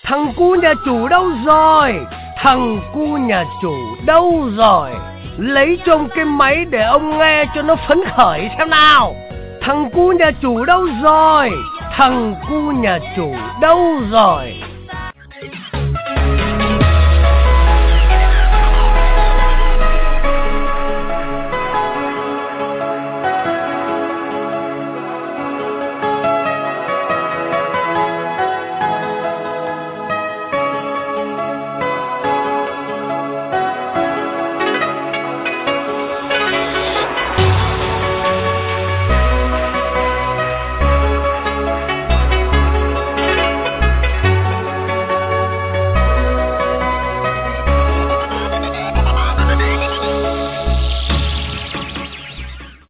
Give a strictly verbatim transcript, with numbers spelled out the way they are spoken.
Thằng cu nhà chủ đâu rồi? Thằng cu nhà chủ đâu rồi? Lấy trông cái máy để ông nghe cho nó phấn khởi xem nào. Thằng cu nhà chủ đâu rồi? Thằng cu nhà chủ đâu rồi?